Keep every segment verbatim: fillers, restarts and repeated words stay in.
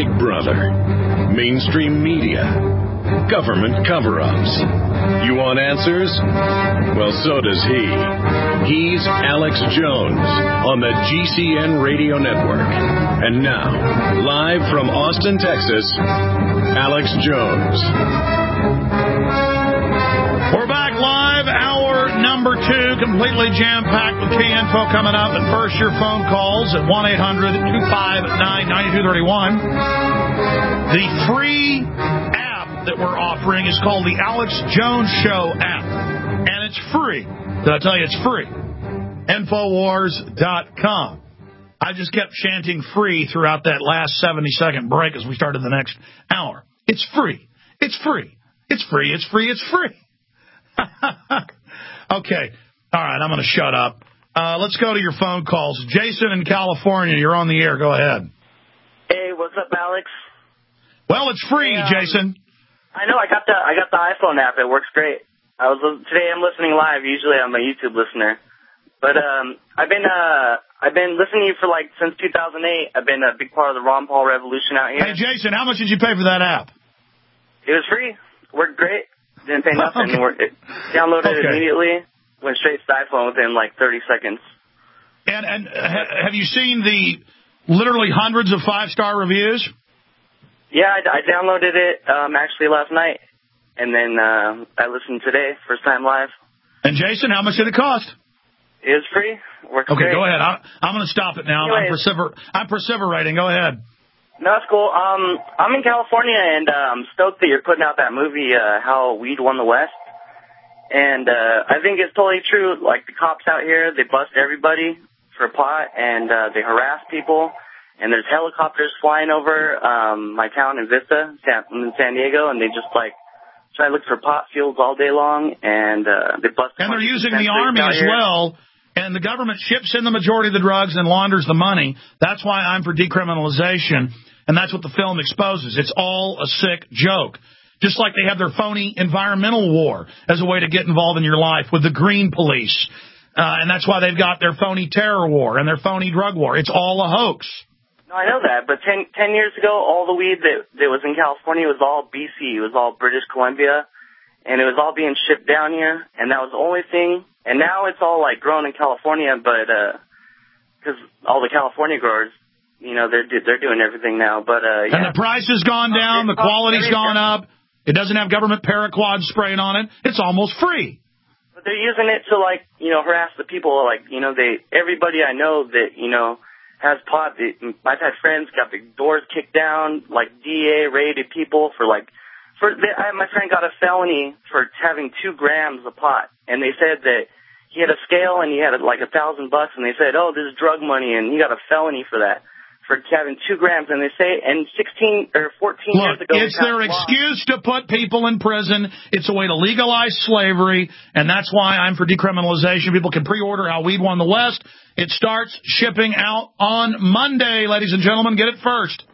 Big Brother, mainstream media, government cover-ups. You want answers? Well, so does he. He's Alex Jones on the G C N Radio Network. And now, live from Austin, Texas, Alex Jones. We're back live, hour number two, completely jam-packed with key info coming up. But first, your phone calls at one eight hundred two five nine nine two three one. The free app that we're offering is called the Alex Jones Show app. And it's free. Did I tell you it's free? Infowars dot com. I just kept chanting free throughout that last seventy-second break as we started the next hour. It's free. It's free. It's free. It's free. It's free. Okay. All right. I'm going to shut up. Uh, let's go to your phone calls. Jason in California, you're on the air. Go ahead. Hey, what's up, Alex? Well, it's free, hey, um, Jason. I know. I got the I got the iPhone app. It works great. I was today. I'm listening live. Usually, I'm a YouTube listener, but um, I've been uh, I've been listening to you for like since two thousand eight. I've been a big part of the Ron Paul revolution out here. Hey, Jason, how much did you pay for that app? It was free. Worked great. Didn't pay nothing. Okay. It downloaded okay. it immediately. Went straight to the iPhone within like thirty seconds. And and ha- have you seen the literally hundreds of five-star reviews? Yeah, I, I downloaded it um, actually last night, and then uh, I listened today, first time live. And Jason, how much did it cost? It was free. Works okay, great. go ahead. I, I'm going to stop it now. I'm, persever- I'm perseverating. Go ahead. No, that's cool. Um, I'm in California, and uh, I'm stoked that you're putting out that movie, uh, How Weed Won the West. And uh, I think it's totally true. Like, the cops out here, they bust everybody for pot, and uh, they harass people. And there's helicopters flying over um, my town in Vista, San, in San Diego, and they just, like, try to look for pot fields all day long, and uh, they bust. And they're using the Army as here. well. And the government ships in the majority of the drugs and launders the money. That's why I'm for decriminalization. And that's what the film exposes. It's all a sick joke. Just like they have their phony environmental war as a way to get involved in your life with the green police. Uh, and that's why they've got their phony terror war and their phony drug war. It's all a hoax. No, I know that. But ten, ten years ago, all the weed that, that was in California was all B C. It was all British Columbia. And it was all being shipped down here. And that was the only thing. And now it's all, like, grown in California, but because uh, all the California growers, you know, they're they're doing everything now. But uh, yeah. And the price has gone down, the quality's gone up. It doesn't have government paraquat spraying on it. It's almost free. But they're using it to, like, you know, harass the people. Like, you know, they everybody I know that, you know, has pot. They, I've had friends got the doors kicked down, like D A raided people for, like, for they, I, my friend got a felony for having two grams of pot. And they said that he had a scale and he had, like, a thousand bucks. And they said, oh, this is drug money. And he got a felony for that. For having two grams, and they say, and sixteen or fourteen Look, years ago, it's their excuse to put people in prison. It's a way to legalize slavery, and that's why I'm for decriminalization. People can pre-order How Weed Won the West. It starts shipping out on Monday, ladies and gentlemen. Get it first.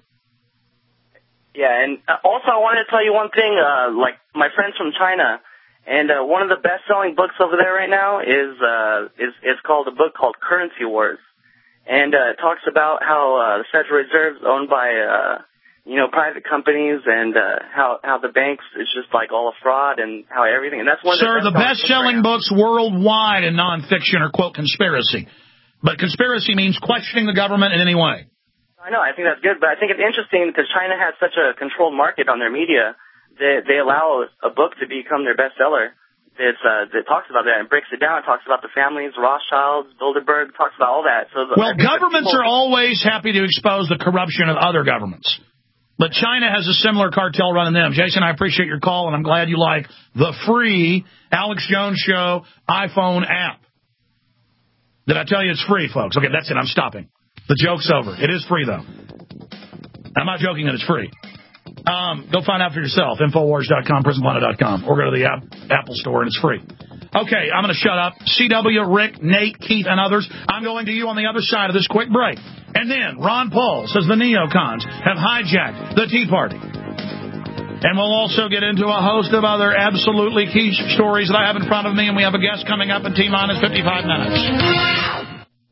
Yeah, and also I wanted to tell you one thing. Uh, like my friends from China, and uh, one of the best-selling books over there right now is uh, is is called a book called Currency Wars. And uh, it talks about how uh, the Federal Reserve is owned by, uh, you know, private companies, and uh, how how the banks is just like all a fraud, and how everything. And that's one. Sir, of the the best-selling books worldwide in nonfiction are quote conspiracy, but conspiracy means questioning the government in any way. I know. I think that's good, but I think it's interesting because China has such a controlled market on their media that they allow a book to become their bestseller. It's, uh, that talks about that and breaks it down. It talks about the families, Rothschilds, Bilderberg, talks about all that. So well, governments are always happy to expose the corruption of other governments. But China has a similar cartel running them. Jason, I appreciate your call, and I'm glad you like the free Alex Jones Show iPhone app. Did I tell you it's free, folks? Okay, that's it. I'm stopping. The joke's over. It is free, though. I'm not joking that it's free. Um, go find out for yourself. Infowars dot com, Prison Planet dot com, or go to the app, Apple Store, and it's free. Okay, I'm going to shut up. C W, Rick, Nate, Keith, and others. I'm going to you on the other side of this quick break. And then Ron Paul says the neocons have hijacked the Tea Party. And we'll also get into a host of other absolutely key stories that I have in front of me, and we have a guest coming up in T-minus fifty-five minutes.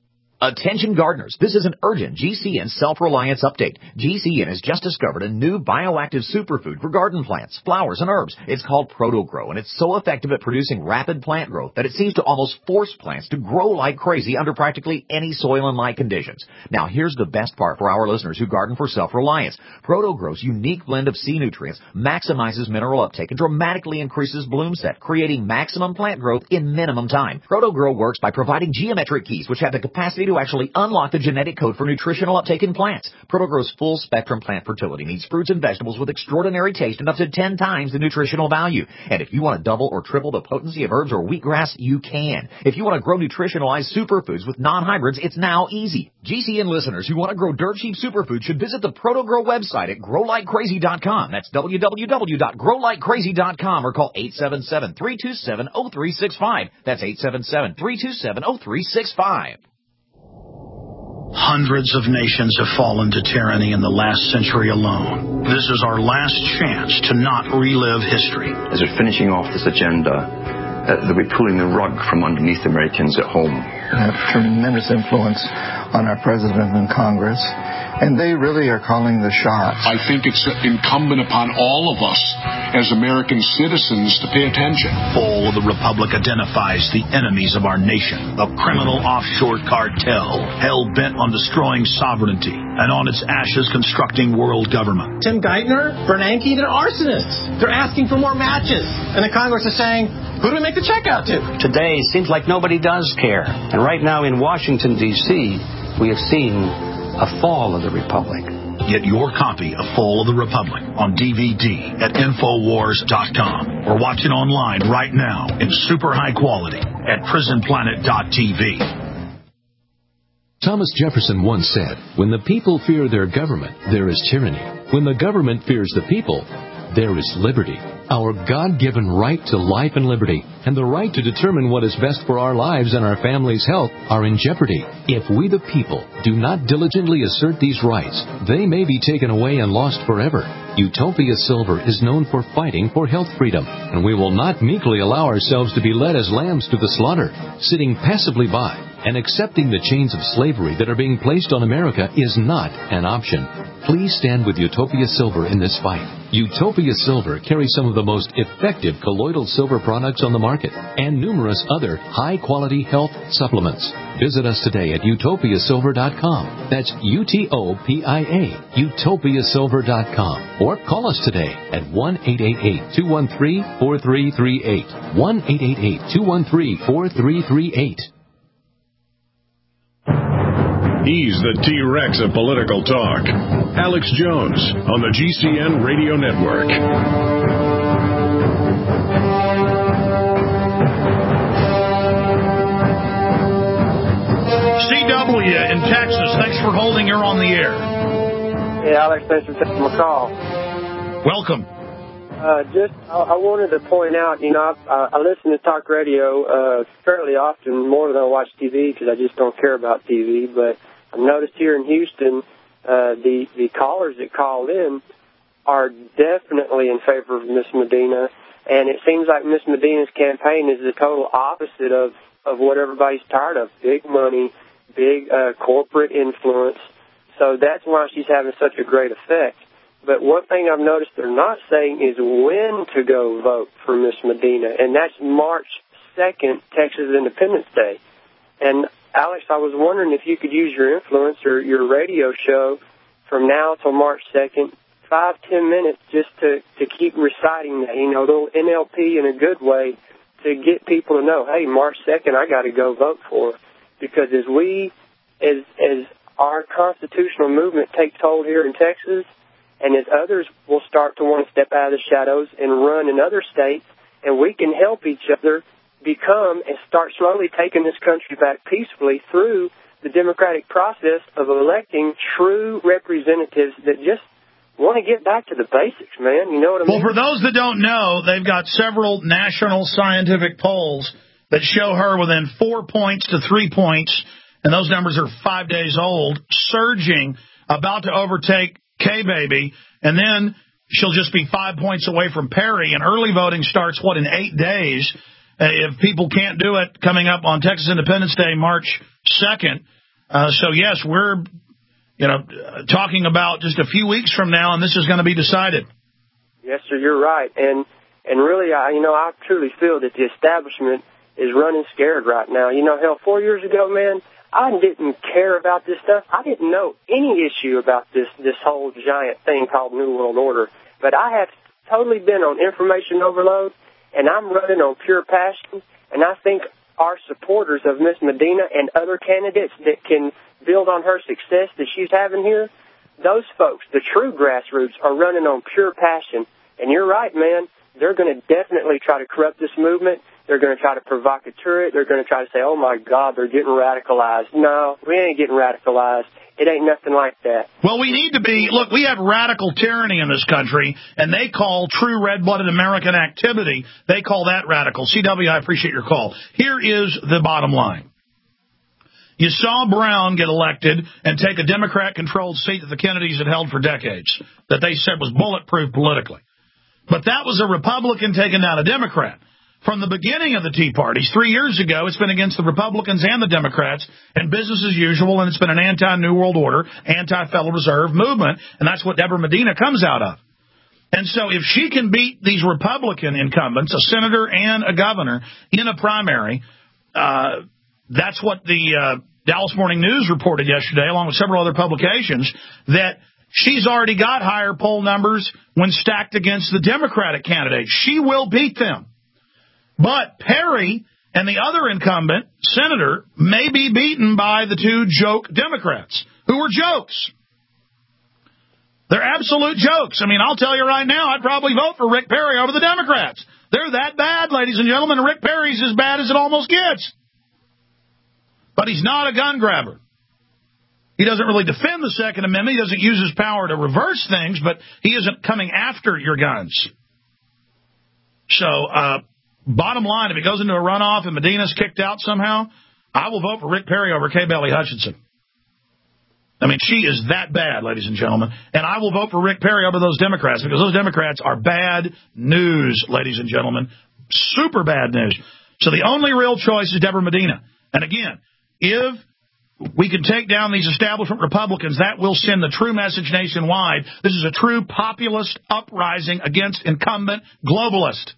Attention gardeners, this is an urgent G C N self-reliance update. G C N has just discovered a new bioactive superfood for garden plants, flowers, and herbs. It's called ProtoGrow, and it's so effective at producing rapid plant growth that it seems to almost force plants to grow like crazy under practically any soil and light conditions. Now, here's the best part for our listeners who garden for self-reliance. ProtoGrow's unique blend of sea nutrients maximizes mineral uptake and dramatically increases bloom set, creating maximum plant growth in minimum time. ProtoGrow works by providing geometric keys which have the capacity to actually unlock the genetic code for nutritional uptake in plants. ProtoGrow's full-spectrum plant fertility means fruits and vegetables with extraordinary taste and up to ten times the nutritional value. And if you want to double or triple the potency of herbs or wheatgrass, you can. If you want to grow nutritionalized superfoods with non-hybrids, it's now easy. G C N listeners who want to grow dirt-cheap superfoods should visit the ProtoGrow website at grow like crazy dot com. That's w w w dot grow like crazy dot com or call eight seven seven, three two seven, zero three six five. That's eight seven seven, three two seven, zero three six five. Hundreds of nations have fallen to tyranny in the last century alone. This is our last chance to not relive history. As we're finishing off this agenda, uh, that we're pulling the rug from underneath Americans at home. We have tremendous influence on our president and Congress, and they really are calling the shots. I think it's incumbent upon all of us as American citizens to pay attention. Fall of the Republic identifies the enemies of our nation, a criminal offshore cartel hell-bent on destroying sovereignty and on its ashes constructing world government. Tim Geithner, Bernanke, they're arsonists. They're asking for more matches. And the Congress is saying, who do we make the check out to? Today, it seems like nobody does care. And right now in Washington, D C, we have seen a fall of the Republic. Get your copy of Fall of the Republic on D V D at Infowars dot com or watch it online right now in super high quality at Prison Planet dot T V. Thomas Jefferson once said, "When the people fear their government, there is tyranny. When the government fears the people, there is liberty." Our God-given right to life and liberty and the right to determine what is best for our lives and our family's health are in jeopardy. If we the people do not diligently assert these rights, they may be taken away and lost forever. Utopia Silver is known for fighting for health freedom, and we will not meekly allow ourselves to be led as lambs to the slaughter, sitting passively by and accepting the chains of slavery that are being placed on America is not an option. Please stand with Utopia Silver in this fight. Utopia Silver carries some of the most effective colloidal silver products on the market and numerous other high-quality health supplements. Visit us today at utopia silver dot com. That's U T O P I A, utopia silver dot com. Or call us today at one eight eight eight, two one three, four three three eight. one eight eight eight, two one three, four three three eight. He's the T-Rex of political talk. Alex Jones on the G C N Radio Network. C W in Texas, thanks for holding. You're on the air. Hey, Alex, thanks for taking my call. Welcome. Uh, just, I, I wanted to point out, you know, I, I listen to talk radio uh, fairly often, more than I watch T V, because I just don't care about T V, but I've noticed here in Houston, uh, the, the callers that call in are definitely in favor of Miss Medina, and it seems like Miss Medina's campaign is the total opposite of, of what everybody's tired of, big money, big uh, corporate influence, so that's why she's having such a great effect. But one thing I've noticed they're not saying is when to go vote for Miss Medina, and that's March second, Texas Independence Day. And Alex, I was wondering if you could use your influence or your radio show from now till March second, five, ten minutes, just to, to keep reciting that, you know, a little N L P in a good way to get people to know, hey, March second, I got to go vote for her. Because as we, as, as our constitutional movement takes hold here in Texas, and as others will start to want to step out of the shadows and run in other states, and we can help each other become and start slowly taking this country back peacefully through the democratic process of electing true representatives that just want to get back to the basics, man. You know what I mean? Well, for those that don't know, they've got several national scientific polls that show her within four points to three points, and those numbers are five days old, surging, about to overtake K-Baby, and then she'll just be five points away from Perry, and early voting starts, what, in eight days? Uh, if people can't do it coming up on Texas Independence Day, March second, Uh, so, yes, we're, you know, talking about just a few weeks from now, and this is going to be decided. Yes, sir, you're right. And and really, I, you know, I truly feel that the establishment is running scared right now. You know, hell, four years ago, man, I didn't care about this stuff. I didn't know any issue about this, this whole giant thing called New World Order. But I have totally been on information overload, and I'm running on pure passion, and I think our supporters of Miss Medina and other candidates that can build on her success that she's having here, those folks, the true grassroots, are running on pure passion. And you're right, man. They're going to definitely try to corrupt this movement. They're going to try to provocateur it. They're going to try to say, oh, my God, they're getting radicalized. No, we ain't getting radicalized. It ain't nothing like that. Well, we need to be, look, we have radical tyranny in this country, and they call true red-blooded American activity, they call that radical. C W, I appreciate your call. Here is the bottom line. You saw Brown get elected and take a Democrat-controlled seat that the Kennedys had held for decades, that they said was bulletproof politically. But that was a Republican taking down a Democrat. From the beginning of the Tea Parties, three years ago, it's been against the Republicans and the Democrats, and business as usual, and it's been an anti-New World Order, anti-Federal Reserve movement, and that's what Deborah Medina comes out of. And so if she can beat these Republican incumbents, a senator and a governor, in a primary, uh, that's what the uh, Dallas Morning News reported yesterday, along with several other publications, that she's already got higher poll numbers when stacked against the Democratic candidates. She will beat them. But Perry and the other incumbent, senator, may be beaten by the two joke Democrats, who were jokes. They're absolute jokes. I mean, I'll tell you right now, I'd probably vote for Rick Perry over the Democrats. They're that bad, ladies and gentlemen. Rick Perry's as bad as it almost gets. But he's not a gun grabber. He doesn't really defend the Second Amendment. He doesn't use his power to reverse things, but he isn't coming after your guns. So, uh... bottom line, if it goes into a runoff and Medina's kicked out somehow, I will vote for Rick Perry over Kay Bailey Hutchinson. I mean, she is that bad, ladies and gentlemen. And I will vote for Rick Perry over those Democrats, because those Democrats are bad news, ladies and gentlemen. Super bad news. So the only real choice is Deborah Medina. And again, if we can take down these establishment Republicans, that will send the true message nationwide. This is a true populist uprising against incumbent globalists.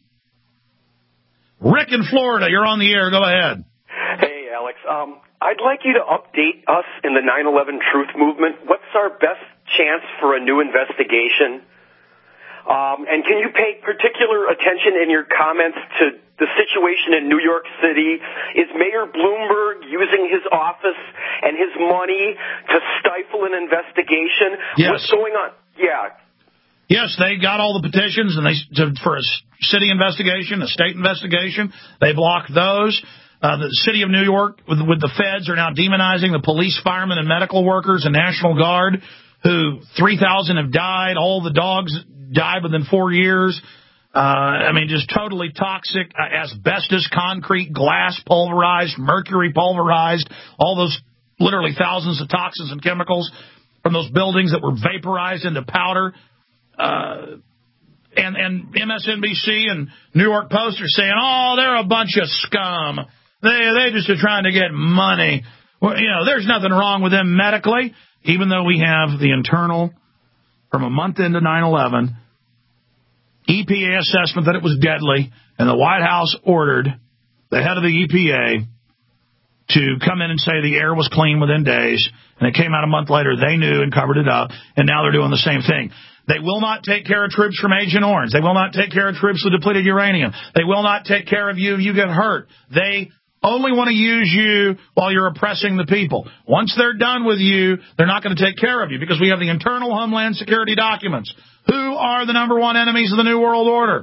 Rick in Florida, you're on the air. Go ahead. Hey, Alex. Um, I'd like you to update us in the nine eleven Truth Movement. What's our best chance for a new investigation? Um, and can you pay particular attention in your comments to the situation in New York City? Is Mayor Bloomberg using his office and his money to stifle an investigation? Yes. What's going on? Yeah. Yes, they got all the petitions and they to, for a city investigation, a state investigation. They blocked those. Uh, the city of New York, with, with the feds, are now demonizing the police, firemen, and medical workers and National Guard, who three thousand have died. All the dogs died within four years. Uh, I mean, just totally toxic, uh, asbestos, concrete, glass pulverized, mercury pulverized, all those literally thousands of toxins and chemicals from those buildings that were vaporized into powder. Uh, and, and M S N B C and New York Post are saying, oh, they're a bunch of scum. They, they just are trying to get money. Well, you know, there's nothing wrong with them medically, even though we have the internal, from a month into nine eleven, E P A assessment that it was deadly, and the White House ordered the head of the E P A to come in and say the air was clean within days, and it came out a month later. They knew and covered it up, and now they're doing the same thing. They will not take care of troops from Agent Orange. They will not take care of troops with depleted uranium. They will not take care of you if you get hurt. They only want to use you while you're oppressing the people. Once they're done with you, they're not going to take care of you, because we have the internal Homeland Security documents. Who are the number one enemies of the New World Order?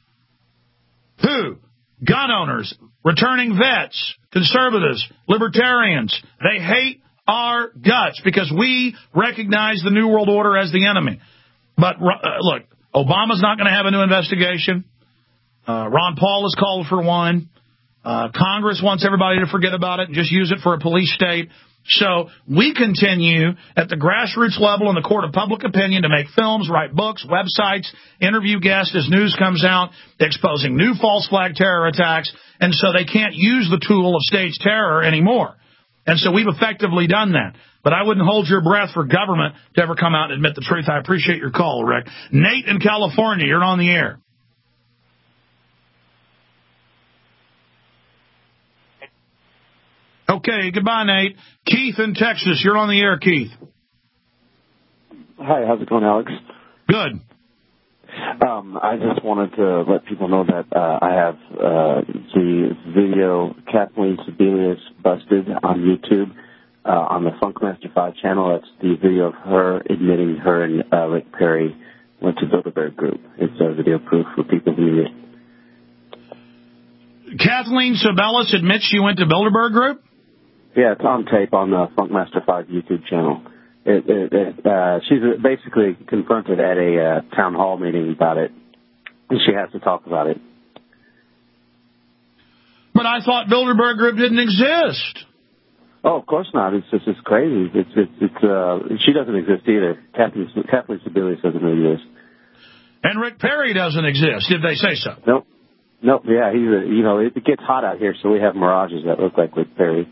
Who? Gun owners, returning vets, conservatives, libertarians. They hate our guts because we recognize the New World Order as the enemy. But, uh, look, Obama's not going to have a new investigation. Uh, Ron Paul has called for one. Uh, Congress wants everybody to forget about it and just use it for a police state. So we continue at the grassroots level in the court of public opinion to make films, write books, websites, interview guests as news comes out, exposing new false flag terror attacks. And so they can't use the tool of staged terror anymore. And so we've effectively done that. But I wouldn't hold your breath for government to ever come out and admit the truth. I appreciate your call, Rick. Nate in California, you're on the air. Okay, goodbye, Nate. Keith in Texas, you're on the air, Keith. Hi, how's it going, Alex? Good. Um, I just wanted to let people know that uh, I have uh, the video Kathleen Sebelius Busted on YouTube uh, on the Funkmaster five channel. That's the video of her admitting her and uh, Rick Perry went to Bilderberg Group. It's a video proof for people who need it. Kathleen Sebelius admits she went to Bilderberg Group? Yeah, it's on tape on the Funkmaster five YouTube channel. It, it, it, uh, she's basically confronted at a uh, town hall meeting about it, and she has to talk about it. But I thought Bilderberg Group didn't exist. Oh, of course not. It's just it's crazy. It's it's, it's uh, she doesn't exist either. Kathleen Kathleen Sebelius doesn't exist. And Rick Perry doesn't exist. Did they say so? Nope. Nope. Yeah, he's a, you know it, it gets hot out here, so we have mirages that look like Rick Perry.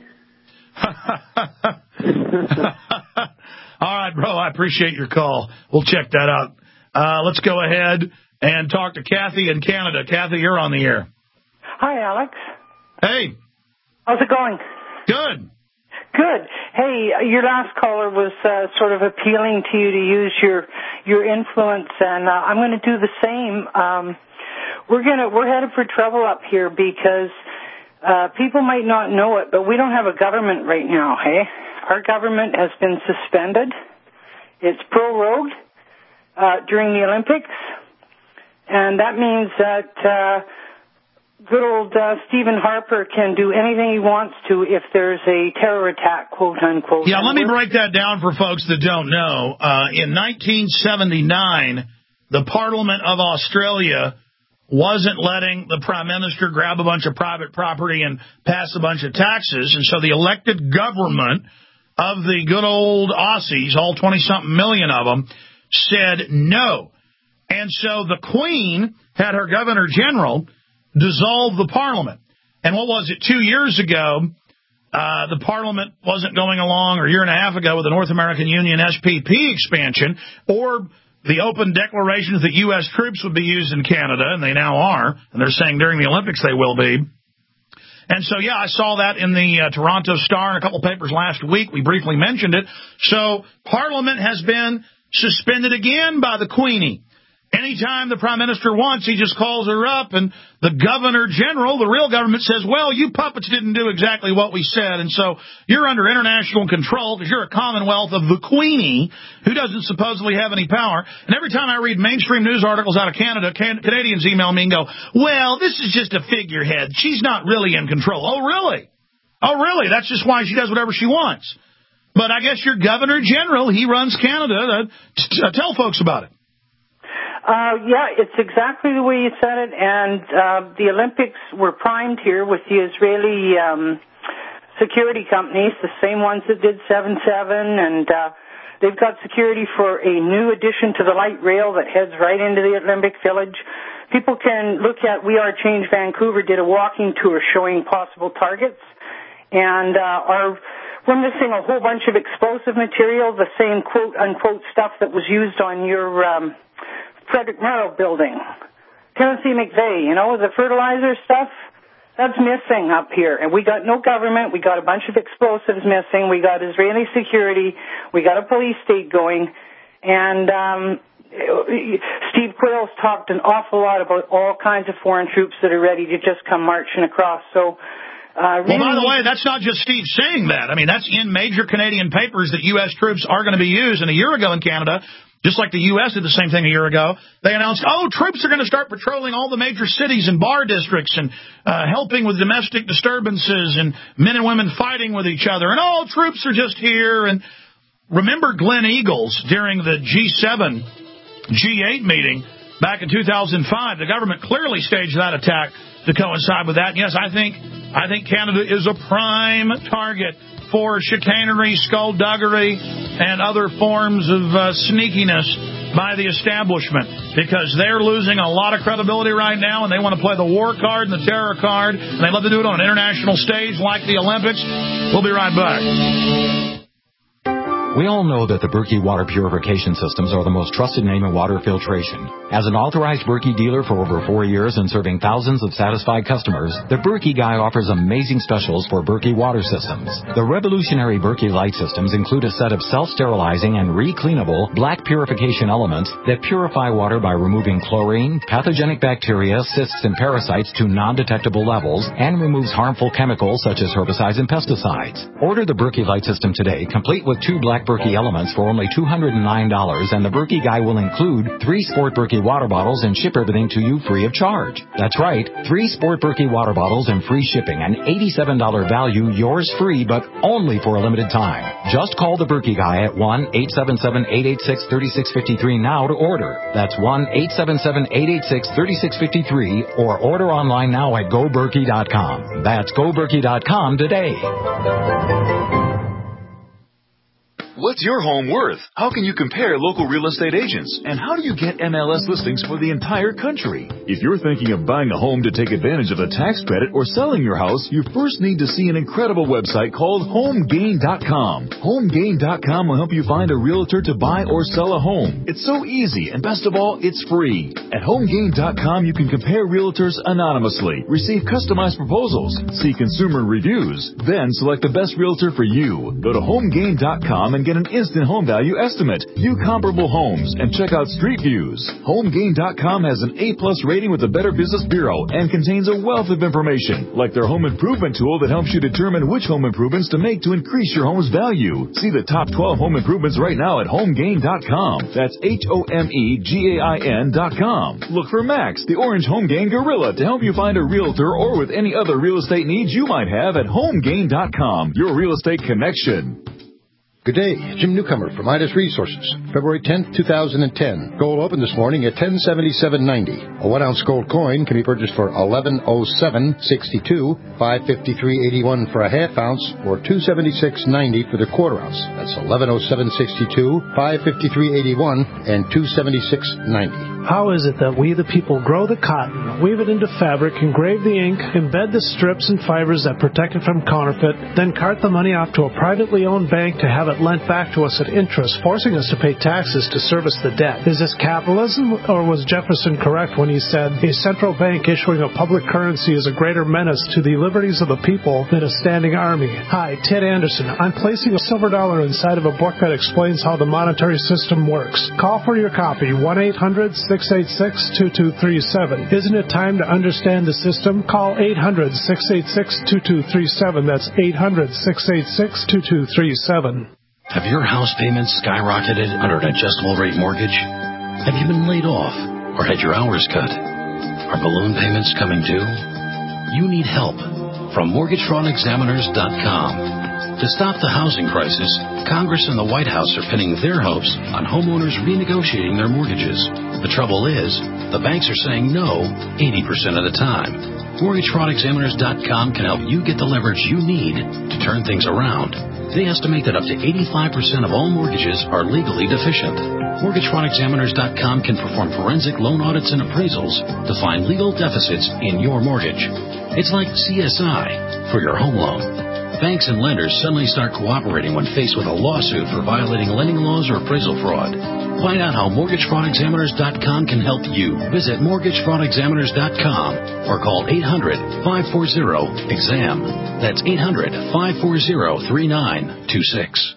All right, bro, I appreciate your call. We'll check that out. Uh, let's go ahead and talk to Kathy in Canada. Kathy, you're on the air. Hi, Alex. Hey. How's it going? Good. Good. Hey, your last caller was uh, sort of appealing to you to use your your influence, and uh, I'm going to do the same. Um, we're gonna we're headed for trouble up here because uh, people might not know it, but we don't have a government right now. Hey. Our government has been suspended. It's prorogued uh, during the Olympics, and that means that uh, good old uh, Stephen Harper can do anything he wants to if there's a terror attack, quote unquote. Yeah, let me break that down for folks that don't know. Uh, in nineteen seventy-nine, the Parliament of Australia wasn't letting the Prime Minister grab a bunch of private property and pass a bunch of taxes, and so the elected government of the good old Aussies, all twenty-something million of them, said no. And so the Queen had her Governor General dissolve the Parliament. And what was it, two years ago, uh, the Parliament wasn't going along, or a year and a half ago, with the North American Union S P P expansion, or the open declarations that U S troops would be used in Canada, and they now are, and they're saying during the Olympics they will be. And so, yeah, I saw that in the uh, Toronto Star and a couple papers last week. We briefly mentioned it. So Parliament has been suspended again by the Queenie. Anytime the Prime Minister wants, he just calls her up, and the Governor General, the real government, says, well, you puppets didn't do exactly what we said, and so you're under international control because you're a commonwealth of the Queenie, who doesn't supposedly have any power. And every time I read mainstream news articles out of Canada, can- Canadians email me and go, well, this is just a figurehead. She's not really in control. Oh, really? Oh, really? That's just why she does whatever she wants. But I guess your Governor General, he runs Canada. Uh, tell folks about it. Uh, yeah, it's exactly the way you said it, and uh, the Olympics were primed here with the Israeli um, security companies, the same ones that did seven seven, and uh, they've got security for a new addition to the light rail that heads right into the Olympic Village. People can look at We Are Change Vancouver did a walking tour showing possible targets, and uh, our we're missing a whole bunch of explosive material, the same quote-unquote stuff that was used on your Um, Frederick Merrill building. Tennessee McVeigh, you know, the fertilizer stuff, that's missing up here. And we got no government. We got a bunch of explosives missing. We got Israeli security. We got a police state going. And um, Steve Quayle's talked an awful lot about all kinds of foreign troops that are ready to just come marching across. So, uh, really, well, by the way, that's not just Steve saying that. I mean, that's in major Canadian papers that U S troops are going to be used. And a year ago in Canada, just like the U S did the same thing a year ago, they announced, oh, troops are going to start patrolling all the major cities and bar districts and uh, helping with domestic disturbances and men and women fighting with each other. And all troops are just here. And remember Glenn Eagles during the G seven, G eight meeting back in two thousand five. The government clearly staged that attack to coincide with that. And yes, I think I think Canada is a prime target for chicanery, skullduggery, and other forms of uh, sneakiness by the establishment, because they're losing a lot of credibility right now, and they want to play the war card and the terror card, and they love to do it on an international stage like the Olympics. We'll be right back. We all know that the Berkey water purification systems are the most trusted name in water filtration. As an authorized Berkey dealer for over four years and serving thousands of satisfied customers, the Berkey Guy offers amazing specials for Berkey water systems. The revolutionary Berkey Light systems include a set of self-sterilizing and re-cleanable black purification elements that purify water by removing chlorine, pathogenic bacteria, cysts, and parasites to non-detectable levels and removes harmful chemicals such as herbicides and pesticides. Order the Berkey Light system today, complete with two black Berkey elements for only two hundred nine dollars, and the Berkey Guy will include three Sport Berkey water bottles and ship everything to you free of charge. That's right, three Sport Berkey water bottles and free shipping, an eighty-seven dollars value, yours free, but only for a limited time. Just call the Berkey Guy at one eight seven seven, eight eight six, three six five three now to order. That's one eight seven seven, eight eight six, three six five three, or order online now at go berkey dot com. That's go berkey dot com today. What's your home worth? How can you compare local real estate agents? And how do you get M L S listings for the entire country? If you're thinking of buying a home to take advantage of a tax credit or selling your house, you first need to see an incredible website called home gain dot com. home gain dot com will help you find a realtor to buy or sell a home. It's so easy, and best of all, it's free. At home gain dot com, you can compare realtors anonymously, receive customized proposals, see consumer reviews, then select the best realtor for you. Go to home gain dot com and get an instant home value estimate, view comparable homes, and check out street views. home gain dot com has an A plus rating with the Better Business Bureau and contains a wealth of information, like their home improvement tool that helps you determine which home improvements to make to increase your home's value. See the top twelve home improvements right now at home gain dot com. That's H O M E G A I N dot com. Look for Max, the Orange Home Gain Gorilla, to help you find a realtor or with any other real estate needs you might have at home gain dot com. Your real estate connection. Good day, Jim Newcomer from Midas Resources. February tenth, two thousand ten. Gold opened this morning at ten seventy-seven ninety. A one-ounce gold coin can be purchased for eleven oh seven sixty-two, five fifty-three eighty-one for a half ounce, or two seventy-six ninety for the quarter ounce. That's eleven oh seven sixty-two, five fifty-three eighty-one, and two seventy-six ninety. How is it that we, the people, grow the cotton, weave it into fabric, engrave the ink, embed the strips and fibers that protect it from counterfeit, then cart the money off to a privately owned bank to have it lent back to us at interest, forcing us to pay taxes to service the debt? Is this capitalism, or was Jefferson correct when he said, a central bank issuing a public currency is a greater menace to the liberties of the people than a standing army? Hi, Ted Anderson. I'm placing a silver dollar inside of a book that explains how the monetary system works. Call for your copy, one eight hundred, six eight six, two two three seven. Isn't it time to understand the system? Call eight hundred, six eight six, two two three seven. That's eight hundred, six eight six, two two three seven. Have your house payments skyrocketed under an adjustable rate mortgage? Have you been laid off or had your hours cut? Are balloon payments coming due? You need help from mortgage fraud examiners dot com. To stop the housing crisis, Congress and the White House are pinning their hopes on homeowners renegotiating their mortgages. The trouble is, the banks are saying no eighty percent of the time. mortgage fraud examiners dot com can help you get the leverage you need to turn things around. They estimate that up to eighty-five percent of all mortgages are legally deficient. mortgage fraud examiners dot com can perform forensic loan audits and appraisals to find legal deficits in your mortgage. It's like C S I for your home loan. Banks and lenders suddenly start cooperating when faced with a lawsuit for violating lending laws or appraisal fraud. Find out how mortgage fraud examiners dot com can help you. Visit mortgage fraud examiners dot com or call eight hundred, five four zero, E X A M. That's eight hundred, five four zero, three nine two six.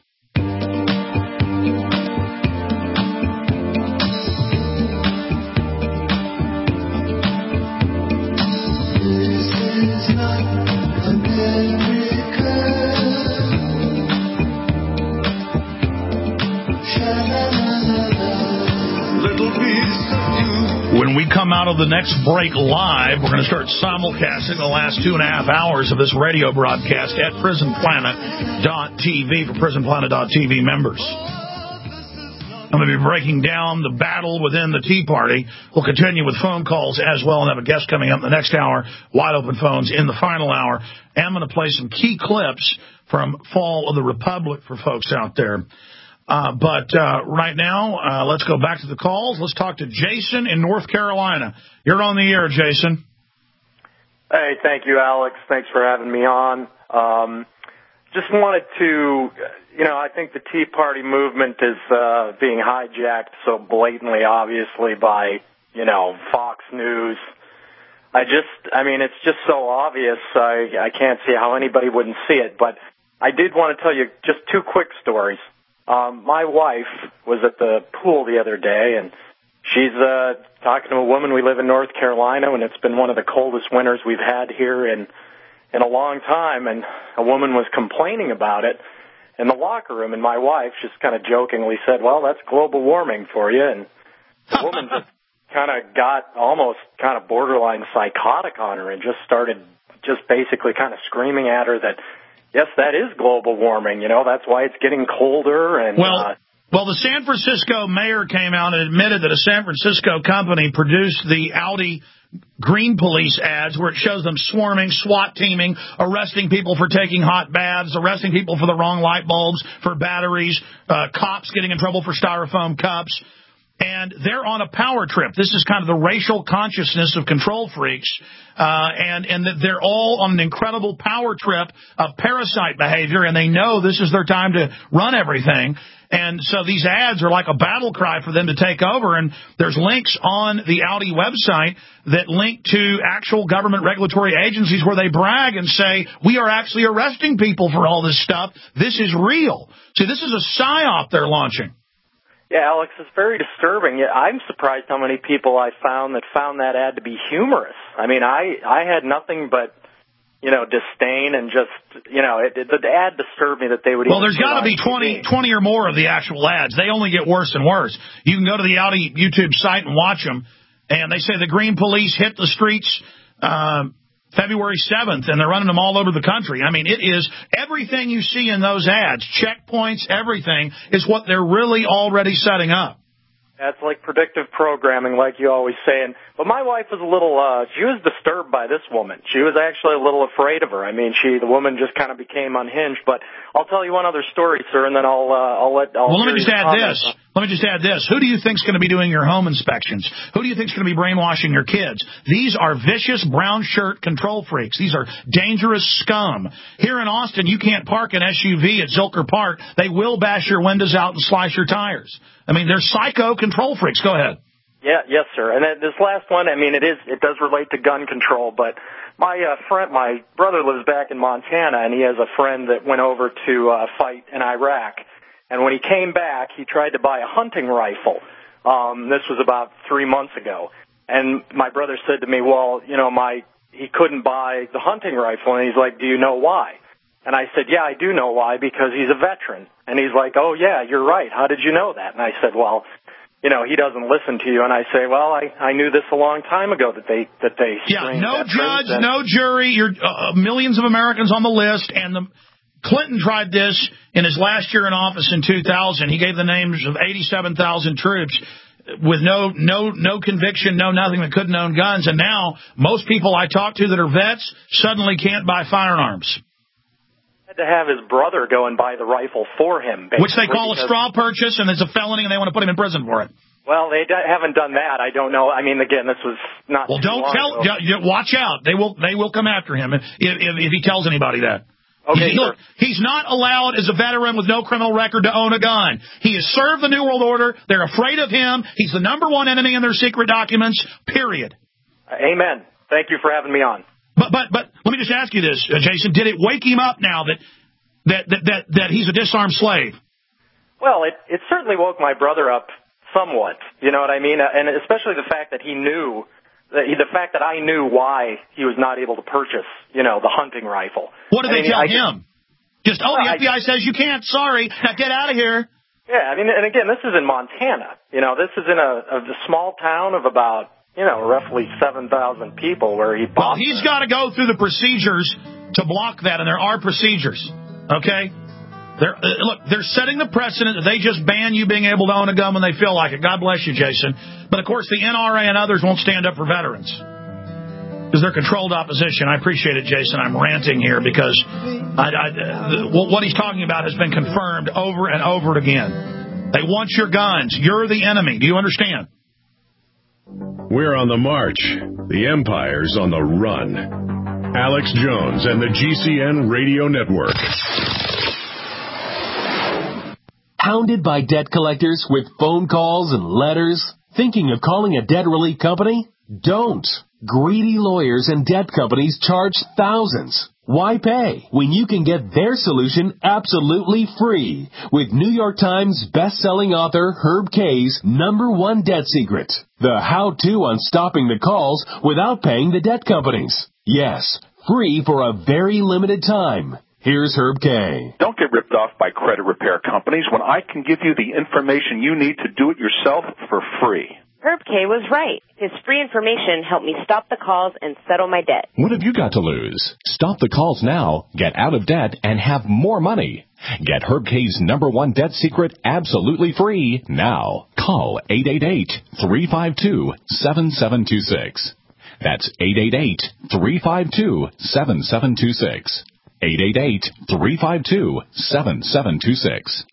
When we come out of the next break live, we're going to start simulcasting the last two and a half hours of this radio broadcast at prison planet dot t v for prison planet dot t v members. I'm going to be breaking down the battle within the Tea Party. We'll continue with phone calls as well and have a guest coming up in the next hour, wide open phones in the final hour. And I'm going to play some key clips from Fall of the Republic for folks out there. Uh, but uh, right now, uh, let's go back to the calls. Let's talk to Jason in North Carolina. You're on the air, Jason. Hey, thank you, Alex. Thanks for having me on. Um, just wanted to, you know, I think the Tea Party movement is uh, being hijacked so blatantly, obviously, by, you know, Fox News. I just, I mean, it's just so obvious, I, I can't see how anybody wouldn't see it. But I did want to tell you just two quick stories. Um, my wife was at the pool the other day, and she's uh, talking to a woman. We live in North Carolina, and it's been one of the coldest winters we've had here in, in a long time. And a woman was complaining about it in the locker room, and my wife just kind of jokingly said, well, that's global warming for you. And the woman just kind of got almost kind of borderline psychotic on her and just started just basically kind of screaming at her that, yes, that is global warming. You know, that's why it's getting colder. And well, uh, well, the San Francisco mayor came out and admitted that a San Francisco company produced the Audi green police ads where it shows them swarming, SWAT teaming, arresting people for taking hot baths, arresting people for the wrong light bulbs, for batteries, uh, cops getting in trouble for styrofoam cups. And they're on a power trip. This is kind of the racial consciousness of control freaks, uh, and, and that they're all on an incredible power trip of parasite behavior, and they know this is their time to run everything. And so these ads are like a battle cry for them to take over, and there's links on the Audi website that link to actual government regulatory agencies where they brag and say, we are actually arresting people for all this stuff. This is real. See, this is a psyop they're launching. Yeah, Alex, it's very disturbing. Yeah, I'm surprised how many people I found that found that ad to be humorous. I mean, I, I had nothing but, you know, disdain and just, you know, it, it, the ad disturbed me that they would Well, even there's got to be twenty, twenty or more of the actual ads. They only get worse and worse. You can go to the Audi YouTube site and watch them, and they say the green police hit the streets um, February seventh, and they're running them all over the country. I mean, it is everything you see in those ads, checkpoints, everything, is what they're really already setting up. That's like predictive programming, like you always say. And, but my wife was a little, uh, she was disturbed by this woman. She was actually a little afraid of her. I mean, she, the woman just kind of became unhinged. But I'll tell you one other story, sir, and then I'll, uh, I'll let, I'll Well, let me just add comments. this. Let me just add this. Who do you think's going to be doing your home inspections? Who do you think's going to be brainwashing your kids? These are vicious brown shirt control freaks. These are dangerous scum. Here in Austin, you can't park an S U V at Zilker Park. They will bash your windows out and slice your tires. I mean, they're psycho control freaks. Go ahead. Yeah, yes, sir. And then this last one, I mean, it is, it does relate to gun control, but my uh, friend, my brother lives back in Montana, and he has a friend that went over to uh, fight in Iraq. And when he came back, he tried to buy a hunting rifle. Um, this was about three months ago. And my brother said to me, well, you know, my, he couldn't buy the hunting rifle. And he's like, do you know why? And I said, yeah, I do know why, because he's a veteran. And he's like, oh, yeah, you're right. How did you know that? And I said, well, you know, he doesn't listen to you. And I say, well, I, I knew this a long time ago that they that they Yeah, no judge, and no jury. You're uh, millions of Americans on the list. And the Clinton tried this in his last year in office in two thousand. He gave the names of eighty-seven thousand troops with no no no conviction, no nothing, that couldn't own guns. And now most people I talk to that are vets suddenly can't buy firearms. To have his brother go and buy the rifle for him, which they call a straw purchase, and it's a felony, and they want to put him in prison for it. Well, they d- haven't done that. I don't know. I mean, again, this was not. Well, don't tell. Ago. Watch out. They will. They will come after him if if, if he tells anybody that. Okay. He, look, he's not allowed as a veteran with no criminal record to own a gun. He has served the New World Order. They're afraid of him. He's the number one enemy in their secret documents. Period. Uh, amen. Thank you for having me on. But but but let me just ask you this, uh, Jason. Did it wake him up now that that that that, that he's a disarmed slave? Well, it it certainly woke my brother up somewhat. You know what I mean? And especially the fact that he knew that he, the fact that I knew why he was not able to purchase, you know, the hunting rifle. What did I they mean, tell I, him? Just oh, well, the F B I I, says you can't. Sorry, now get out of here. Yeah, I mean, and again, this is in Montana. You know, this is in a, a small town of about, you know, roughly seven thousand people where he bought. Well, he's got to go through the procedures to block that, and there are procedures, okay? They're, uh, look, they're setting the precedent that they just ban you being able to own a gun when they feel like it. God bless you, Jason. But, of course, the N R A and others won't stand up for veterans because they're controlled opposition. I appreciate it, Jason. I'm ranting here because I, I, uh, what he's talking about has been confirmed over and over again. They want your guns. You're the enemy. Do you understand? We're on the march. The empire's on the run. Alex Jones and the G C N Radio Network. Hounded by debt collectors with phone calls and letters? Thinking of calling a debt relief company? Don't. Greedy lawyers and debt companies charge thousands. Why pay when you can get their solution absolutely free with New York Times best-selling author Herb Kay's number one debt secret, the how-to on stopping the calls without paying the debt companies. Yes, free for a very limited time. Here's Herb Kay. Don't get ripped off by credit repair companies when I can give you the information you need to do it yourself for free. Herb Kay was right. His free information helped me stop the calls and settle my debt. What have you got to lose? Stop the calls now, get out of debt, and have more money. Get Herb Kay's number one debt secret absolutely free now. Call eight eight eight, three five two, seven seven two six. That's eight eight eight, three five two, seven seven two six. eight eight eight, three five two, seven seven two six.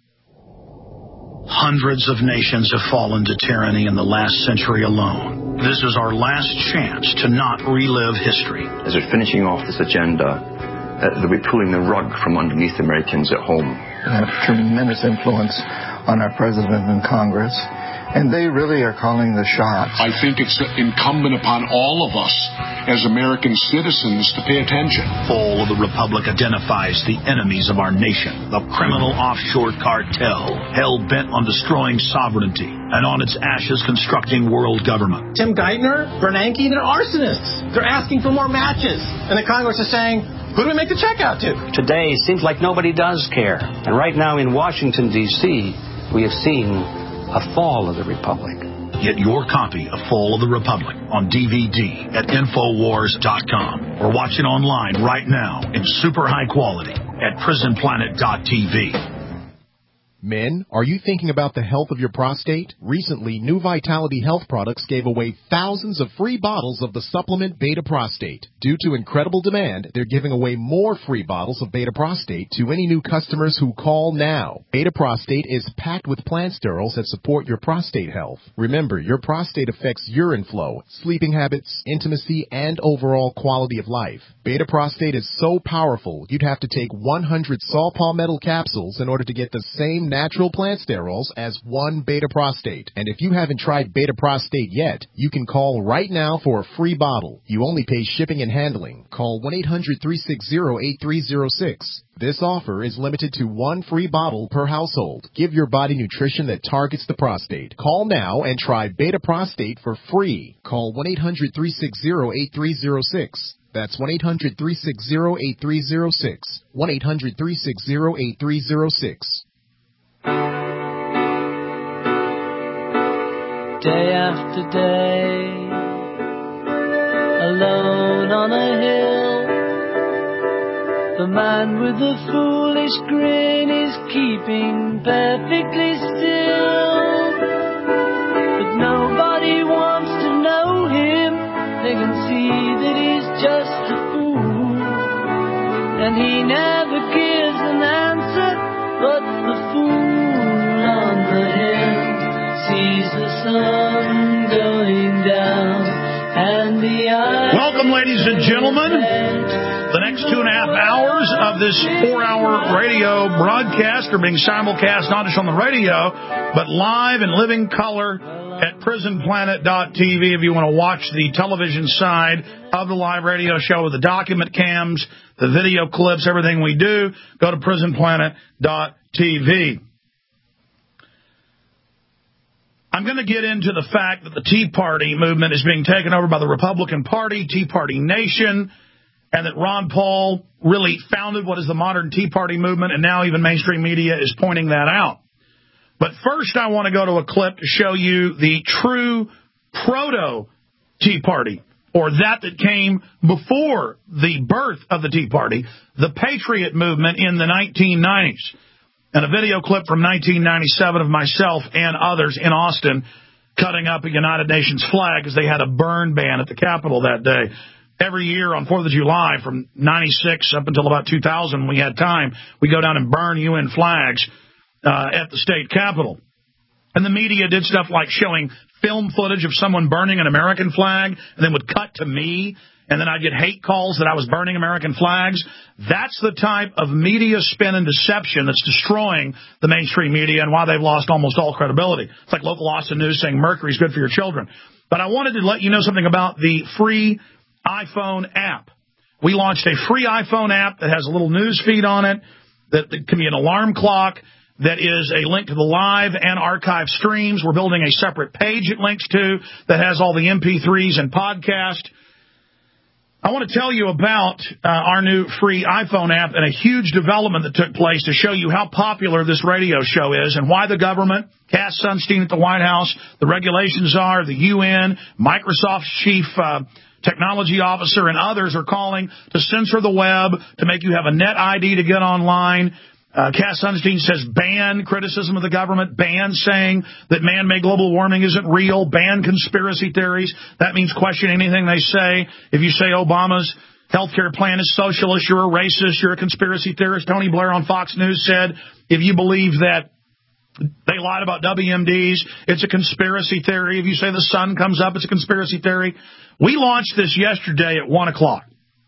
Hundreds of nations have fallen to tyranny in the last century alone. This is our last chance to not relive history. As we're finishing off this agenda, uh, they'll be pulling the rug from underneath Americans at home. They have tremendous influence on our president and Congress, and they really are calling the shots. I think it's incumbent upon all of us as American citizens to pay attention. Fall of the Republic identifies the enemies of our nation, the criminal offshore cartel, hell-bent on destroying sovereignty, and on its ashes constructing world government. Tim Geithner, Bernanke, they're arsonists. They're asking for more matches. And the Congress is saying, who do we make the check out to? Today seems like nobody does care. And right now in Washington, D C, we have seen a fall of the Republic. Get your copy of Fall of the Republic on D V D at Infowars dot com or watch it online right now in super high quality at Prison Planet dot T V. Men, are you thinking about the health of your prostate? Recently, New Vitality Health Products gave away thousands of free bottles of the supplement Beta Prostate. Due to incredible demand, they're giving away more free bottles of Beta Prostate to any new customers who call now. Beta Prostate is packed with plant sterols that support your prostate health. Remember, your prostate affects urine flow, sleeping habits, intimacy, and overall quality of life. Beta Prostate is so powerful, you'd have to take one hundred saw palmetto capsules in order to get the same natural plant sterols as one Beta Prostate. And if you haven't tried Beta Prostate yet, you can call right now for a free bottle. You only pay shipping and handling. Call one eight hundred, three six zero, eight three zero six. This offer is limited to one free bottle per household. Give your body nutrition that targets the prostate. Call now and try Beta Prostate for free. Call one eight hundred, three six zero, eight three zero six. That's one eight hundred, three six zero, eight three zero six. one eight hundred, three six zero, eight three zero six. Day after day, alone on a hill, the man with the foolish grin is keeping perfectly still. But nobody wants to know him, they can see that he's just a fool. And he never gives an answer, but the fool on the hill sees the sun going down and the eye. Welcome, ladies and gentlemen. The next two and a half hours of this four-hour radio broadcast are being simulcast not just on the radio, but live in living color at Prison Planet dot T V if you want to watch the television side of the live radio show with the document cams, the video clips, everything we do. Go to Prison Planet dot T V. I'm going to get into the fact that the Tea Party movement is being taken over by the Republican Party, Tea Party Nation, and that Ron Paul really founded what is the modern Tea Party movement, and now even mainstream media is pointing that out. But first I want to go to a clip to show you the true proto-Tea Party, or that that came before the birth of the Tea Party, the Patriot movement in the nineteen nineties. And a video clip from nineteen ninety-seven of myself and others in Austin cutting up a United Nations flag because they had a burn ban at the Capitol that day. Every year on fourth of July from ninety-six up until about two thousand, when we had time, we go down and burn U N flags uh, at the state Capitol. And the media did stuff like showing film footage of someone burning an American flag and then would cut to me and then I'd get hate calls that I was burning American flags. That's the type of media spin and deception that's destroying the mainstream media and why they've lost almost all credibility. It's like local Austin News saying mercury's good for your children. But I wanted to let you know something about the free iPhone app. We launched a free iPhone app that has a little news feed on it, that can be an alarm clock, that is a link to the live and archive streams. We're building a separate page it links to that has all the M P threes and podcast. I want to tell you about uh, our new free iPhone app and a huge development that took place to show you how popular this radio show is and why the government, Cass Sunstein at the White House, the regulations are, the U N, Microsoft's chief uh, technology officer, and others are calling to censor the web, to make you have a net I D to get online. Uh, Cass Sunstein says ban criticism of the government, ban saying that man-made global warming isn't real, ban conspiracy theories. That means question anything they say. If you say Obama's health care plan is socialist, you're a racist, you're a conspiracy theorist. Tony Blair on Fox News said if you believe that they lied about W M Ds, it's a conspiracy theory. If you say the sun comes up, it's a conspiracy theory. We launched this yesterday at one o'clock.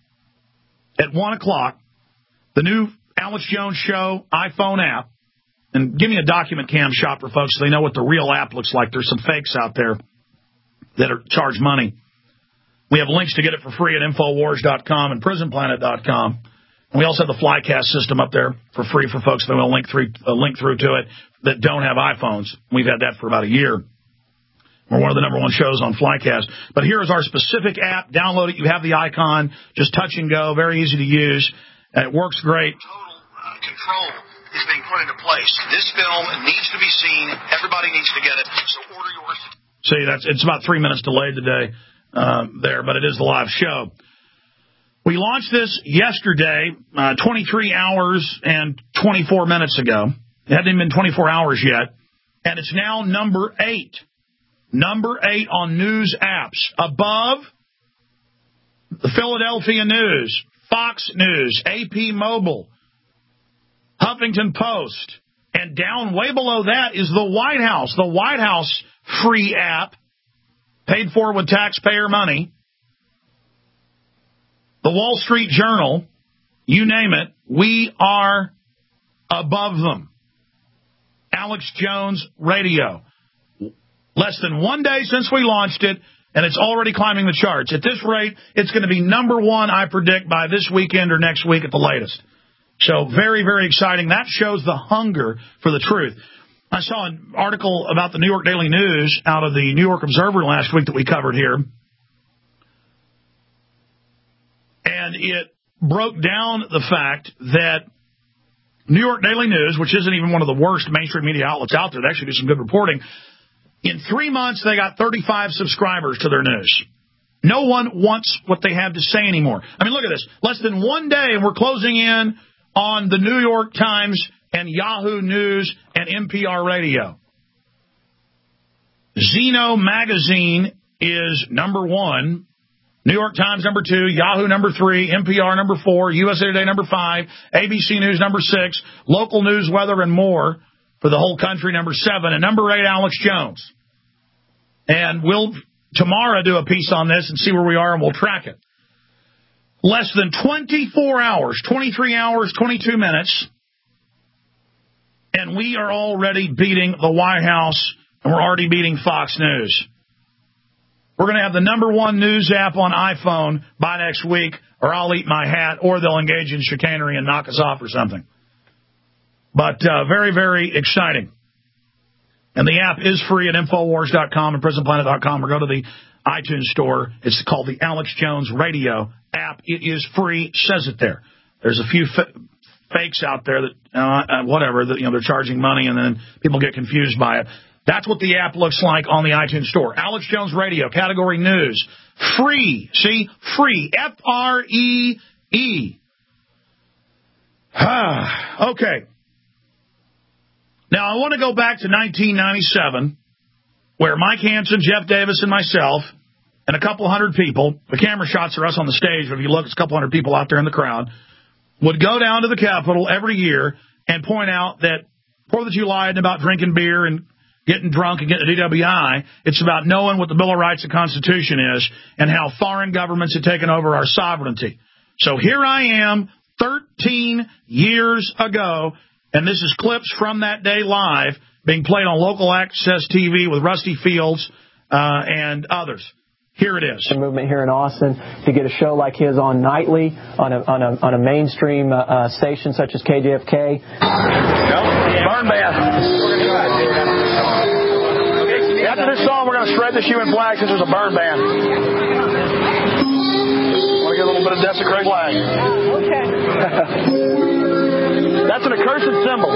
At one o'clock, the new Alex Jones Show iPhone app, and give me a document cam shot for folks so they know what the real app looks like. There's some fakes out there that are charge money. We have links to get it for free at Infowars dot com and Prison Planet dot com. And we also have the Flycast system up there for free for folks that will link through, uh, link through to it that don't have iPhones. We've had that for about a year. We're one of the number one shows on Flycast. But here is our specific app. Download it. You have the icon. Just touch and go. Very easy to use. And it works great. Control is being put into place. This film needs to be seen. Everybody needs to get it. So order yours. See, that's it's about three minutes delayed today uh, there, but it is the live show. We launched this yesterday, uh, twenty-three hours and twenty-four minutes ago. It hadn't even been twenty-four hours yet, and it's now number eight. Number eight on news apps, above the Philadelphia News, Fox News, A P Mobile, Huffington Post, and down way below that is the White House, the White House free app, paid for with taxpayer money, the Wall Street Journal, you name it, we are above them. Alex Jones Radio. Less than one day since we launched it, and it's already climbing the charts. At this rate, it's going to be number one, I predict, by this weekend or next week at the latest. So very, very exciting. That shows the hunger for the truth. I saw an article about the New York Daily News out of the New York Observer last week that we covered here. And it broke down the fact that New York Daily News, which isn't even one of the worst mainstream media outlets out there, they actually do some good reporting. In three months, they got thirty-five subscribers to their news. No one wants what they have to say anymore. I mean, look at this. Less than one day, and we're closing in on the New York Times and Yahoo News and N P R Radio. Zeno Magazine is number one. New York Times number two, Yahoo number three, N P R number four, U S A Today number five, A B C News number six, local news, weather, and more for the whole country number seven, and number eight, Alex Jones. And we'll tomorrow do a piece on this and see where we are, and we'll track it. Less than twenty-four hours, twenty-three hours, twenty-two minutes, and we are already beating the White House, and we're already beating Fox News. We're going to have the number one news app on iPhone by next week, or I'll eat my hat, or they'll engage in chicanery and knock us off or something. But uh, very, very exciting. And the app is free at Infowars dot com and Prison Planet dot com, or go to the iTunes store. It's called the Alex Jones Radio app. It is free. Says it there. There's a few fa- fakes out there that, uh, whatever, that, you know, they're charging money, and then people get confused by it. That's what the app looks like on the iTunes store. Alex Jones Radio, category news. Free. See? Free. F R E E. Okay. Now, I want to go back to nineteen ninety-seven, where Mike Hansen, Jeff Davis, and myself, and a couple hundred people, the camera shots are us on the stage, but if you look, it's a couple hundred people out there in the crowd, would go down to the Capitol every year and point out that fourth of July isn't about drinking beer and getting drunk and getting a D W I. It's about knowing what the Bill of Rights and Constitution is and how foreign governments have taken over our sovereignty. So here I am, thirteen years ago, and this is clips from that day live being played on local access T V with Rusty Fields uh, and others. Here it is. The movement here in Austin to get a show like his on nightly on a on a on a mainstream uh, uh, station such as K J F K. Burn ban. After this song, we're going to shred this U N flag since there's a burn ban. Want to get a little bit of desecrate flag? Okay. That's an accursed symbol.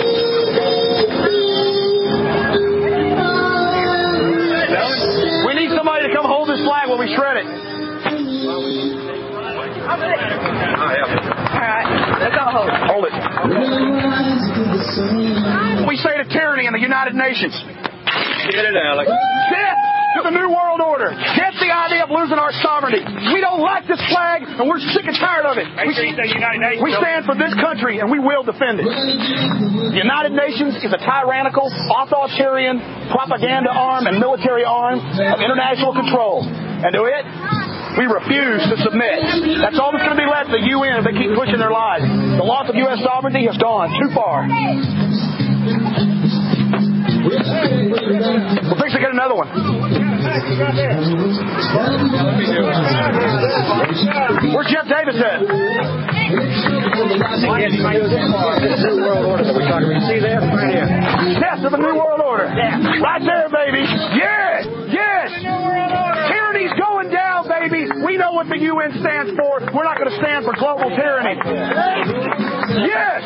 We need somebody to come hold this flag while we shred it. All right, let's all hold it. Hold it. We say to tyranny in the United Nations. Get it, Alex. Death to the New World Order. Death the idea of losing our sovereignty. We don't like this flag, and we're sick and tired of it. We, we stand for this country, and we will defend it. The United Nations is a tyrannical, authoritarian propaganda arm and military arm of international control. And to it, we refuse to submit. That's all that's going to be left of the U N if they keep pushing their lies. The loss of U S sovereignty has gone too far. We'll fix to get another one. Where's Jeff Davis at? New World Order that we're talking about. See there? Right here. Yes, of the New World Order. Right there, baby. Yes! Yes! Tyranny's going down, baby. We know what the U N stands for. We're not going to stand for global tyranny. Yes!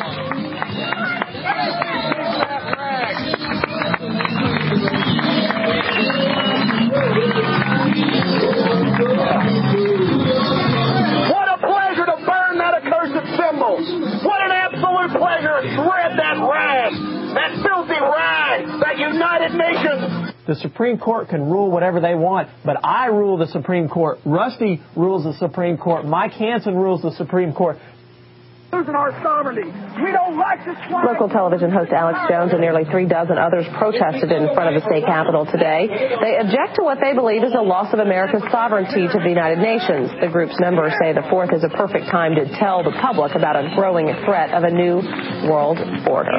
What a pleasure to burn that accursed symbol. What an absolute pleasure to shred that rag, that filthy rag, that United Nations. The Supreme Court can rule whatever they want, but I rule the Supreme Court. Rusty rules the Supreme Court. Mike Hansen rules the Supreme Court. Losing our sovereignty. We don't like this flag. Local television host Alex Jones and nearly three dozen others protested in front of the state capitol today. They object to what they believe is a loss of America's sovereignty to the United Nations. The group's members say the fourth is a perfect time to tell the public about a growing threat of a new world order.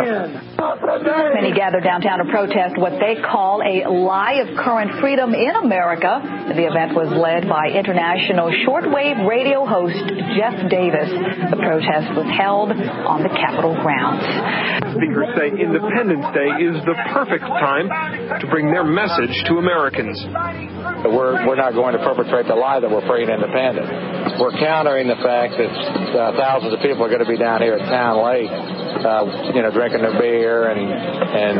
Many gathered downtown to protest what they call a lie of current freedom in America. The event was led by international shortwave radio host Jeff Davis. The protest was held on the Capitol grounds. Speakers say Independence Day is the perfect time to bring their message to Americans. We're, we're not going to perpetrate the lie that we're free and independent. We're countering the fact that uh, thousands of people are going to be down here at Town Lake, uh, you know, drinking their beer and and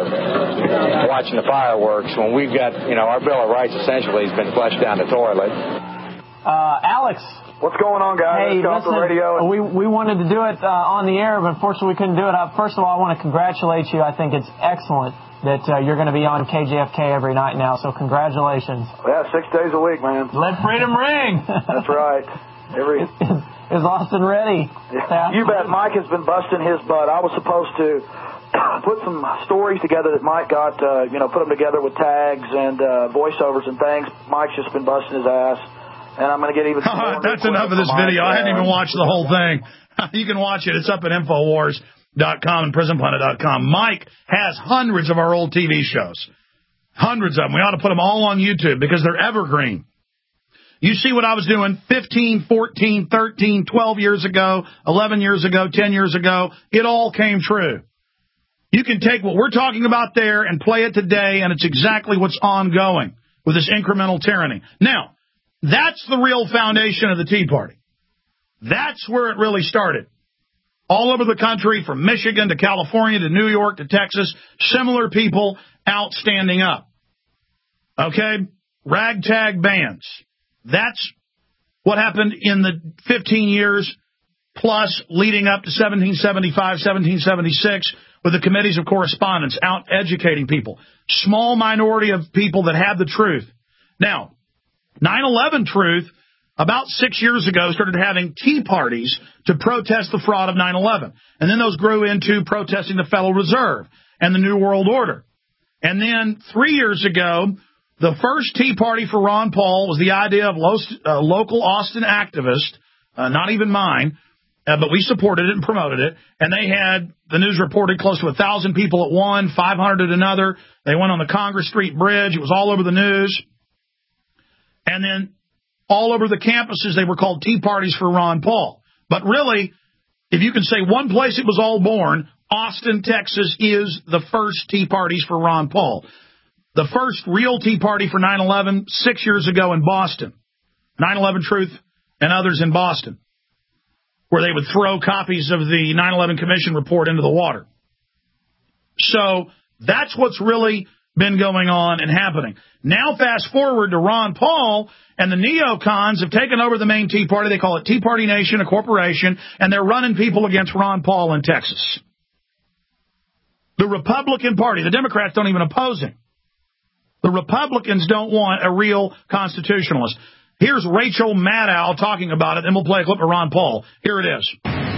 uh, watching the fireworks when we've got, you know, our Bill of Rights essentially has been flushed down the toilet. Uh, Alex. What's going on, guys? Hey, listen, radio. we we wanted to do it uh, on the air, but unfortunately we couldn't do it. Uh, first of all, I want to congratulate you. I think it's excellent that uh, you're going to be on K J F K every night now, so congratulations. Yeah, six days a week, man. Let freedom ring. That's right. Every is, is Austin ready? Yeah. You bet. Mike has been busting his butt. I was supposed to put some stories together that Mike got, uh, you know, put them together with tags and uh, voiceovers and things. Mike's just been busting his ass. And I'm going to get even more. That's enough of this video. I hadn't even watched the whole thing. You can watch it. It's up at Infowars dot com and Prison Planet dot com. Mike has hundreds of our old T V shows. Hundreds of them. We ought to put them all on YouTube because they're evergreen. You see what I was doing fifteen, fourteen, thirteen, twelve years ago, eleven years ago, ten years ago. It all came true. You can take what we're talking about there and play it today, and it's exactly what's ongoing with this incremental tyranny. Now, that's the real foundation of the Tea Party. That's where it really started. All over the country, from Michigan to California to New York to Texas, similar people out standing up. Okay? Ragtag bands. That's what happened in the fifteen years plus leading up to seventeen seventy-five, seventeen seventy-six with the committees of correspondence out educating people. Small minority of people that had the truth. Now, nine eleven Truth, about six years ago, started having tea parties to protest the fraud of nine eleven. And then those grew into protesting the Federal Reserve and the New World Order. And then three years ago, the first Tea Party for Ron Paul was the idea of lo- uh, local Austin activists, uh, not even mine, uh, but we supported it and promoted it. And they had, the news reported, close to one thousand people at one, five hundred at another. They went on the Congress Street Bridge. It was all over the news. And then all over the campuses, they were called Tea Parties for Ron Paul. But really, if you can say one place it was all born, Austin, Texas is the first Tea Parties for Ron Paul. The first real Tea Party for nine eleven, six years ago in Boston. nine eleven Truth and others in Boston, where they would throw copies of the nine eleven Commission report into the water. So that's what's really been going on and happening. Now fast forward to Ron Paul, and the neocons have taken over the main Tea Party. They call it Tea Party Nation, a corporation, and they're running people against Ron Paul in Texas. The Republican Party, the Democrats don't even oppose him. The Republicans don't want a real constitutionalist. Here's Rachel Maddow talking about it, and we'll play a clip of Ron Paul. Here it is.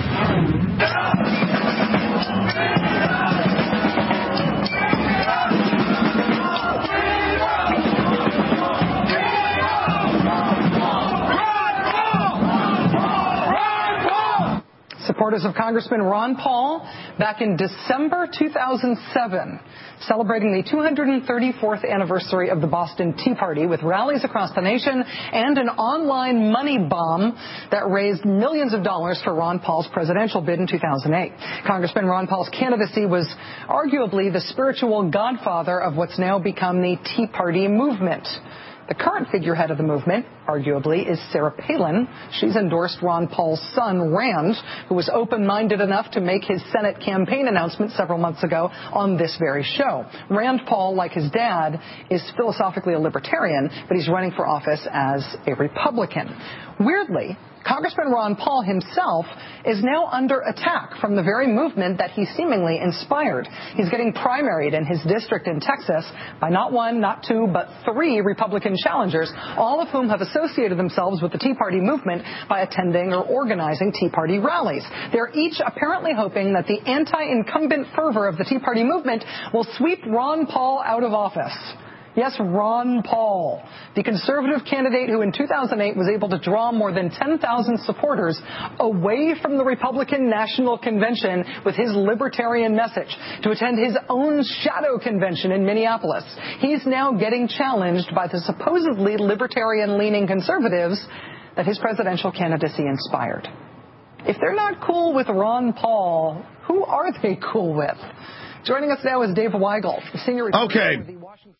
Supporters of Congressman Ron Paul back in December two thousand seven, celebrating the two hundred thirty-fourth anniversary of the Boston Tea Party with rallies across the nation and an online money bomb that raised millions of dollars for Ron Paul's presidential bid in two thousand eight. Congressman Ron Paul's candidacy was arguably the spiritual godfather of what's now become the Tea Party movement. The current figurehead of the movement, arguably, is Sarah Palin. She's endorsed Ron Paul's son, Rand, who was open-minded enough to make his Senate campaign announcement several months ago on this very show. Rand Paul, like his dad, is philosophically a libertarian, but he's running for office as a Republican. Weirdly, Congressman Ron Paul himself is now under attack from the very movement that he seemingly inspired. He's getting primaried in his district in Texas by not one, not two, but three Republican challengers, all of whom have associated themselves with the Tea Party movement by attending or organizing Tea Party rallies. They're each apparently hoping that the anti-incumbent fervor of the Tea Party movement will sweep Ron Paul out of office. Yes, Ron Paul, the conservative candidate who in two thousand eight was able to draw more than ten thousand supporters away from the Republican National Convention with his libertarian message to attend his own shadow convention in Minneapolis. He's now getting challenged by the supposedly libertarian-leaning conservatives that his presidential candidacy inspired. If they're not cool with Ron Paul, who are they cool with? Joining us now is Dave Weigel, senior reporter okay. for the Washington.